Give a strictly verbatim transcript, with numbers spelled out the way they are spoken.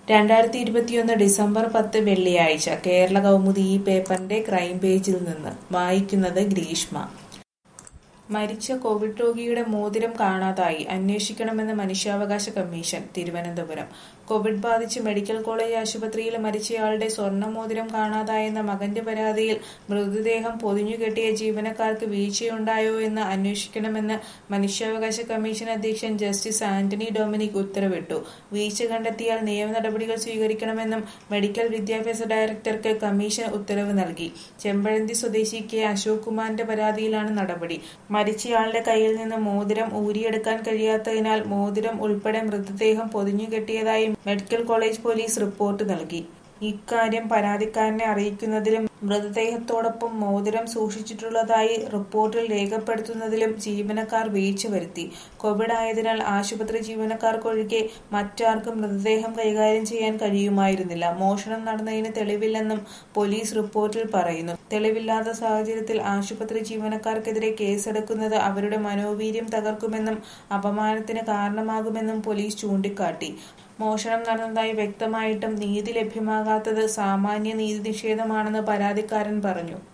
രണ്ടായിരത്തി ഇരുപത്തിയൊന്ന് ഡിസംബർ പത്ത് വെള്ളിയാഴ്ച കേരള കൗമുദി ഈ പേപ്പറിന്റെ ക്രൈം പേജിൽ നിന്ന് വായിക്കുന്നത് ഗ്രീഷ്മ. മരിച്ച കോവിഡ് രോഗിയുടെ മോതിരം കാണാതായി, അന്വേഷിക്കണമെന്ന് മനുഷ്യാവകാശ കമ്മീഷൻ. തിരുവനന്തപുരം. കോവിഡ് ബാധിച്ച് മെഡിക്കൽ കോളേജ് ആശുപത്രിയിൽ മരിച്ചയാളുടെ സ്വർണ്ണമോതിരം കാണാതായെന്ന മകന്റെ പരാതിയിൽ മൃതദേഹം പൊതിഞ്ഞുകെട്ടിയ ജീവനക്കാർക്ക് വീഴ്ചയുണ്ടായോ എന്ന് അന്വേഷിക്കണമെന്ന് മനുഷ്യാവകാശ കമ്മീഷൻ അധ്യക്ഷൻ ജസ്റ്റിസ് ആന്റണി ഡൊമിനിക് ഉത്തരവിട്ടു. വീഴ്ച കണ്ടെത്തിയാൽ നിയമ നടപടികൾ സ്വീകരിക്കണമെന്നും മെഡിക്കൽ വിദ്യാഭ്യാസ ഡയറക്ടർക്ക് കമ്മീഷൻ ഉത്തരവ് നൽകി. ചെമ്പഴന്തി സ്വദേശി കെ അശോക് കുമാറിന്റെ പരാതിയിലാണ് നടപടി. മരിച്ചയാളുടെ കയ്യിൽ നിന്ന് മോതിരം ഊരിയെടുക്കാൻ കഴിയാത്തതിനാൽ മോതിരം ഉൾപ്പെടെ മൃതദേഹം പൊതിഞ്ഞുകെട്ടിയതായി മെഡിക്കൽ കോളേജ് പോലീസ് റിപ്പോർട്ട് നൽകി. ഇക്കാര്യം പരാതിക്കാരനെ അറിയിക്കുന്നതിലും മൃതദേഹത്തോടൊപ്പം മോതിരം സൂക്ഷിച്ചിട്ടുള്ളതായി റിപ്പോർട്ടിൽ രേഖപ്പെടുത്തുന്നതിലും ജീവനക്കാർ വീഴ്ച വരുത്തി. കോവിഡ് ആയതിനാൽ ആശുപത്രി ജീവനക്കാർക്കൊഴികെ മറ്റാർക്കും മൃതദേഹം കൈകാര്യം ചെയ്യാൻ കഴിയുമായിരുന്നില്ല. മോഷണം നടന്നതിന് തെളിവില്ലെന്നും പോലീസ് റിപ്പോർട്ടിൽ പറയുന്നു. തെളിവില്ലാത്ത സാഹചര്യത്തിൽ ആശുപത്രി ജീവനക്കാർക്കെതിരെ കേസെടുക്കുന്നത് അവരുടെ മനോവീര്യം തകർക്കുമെന്നും അപമാനത്തിന് കാരണമാകുമെന്നും പോലീസ് ചൂണ്ടിക്കാട്ടി. മോഷണം നടന്നതായി വ്യക്തമായിട്ടും നീതി ലഭ്യമാകാത്തത് സാമാന്യ നീതി നിഷേധമാണെന്ന് പരാതിക്കാരൻ പറഞ്ഞു.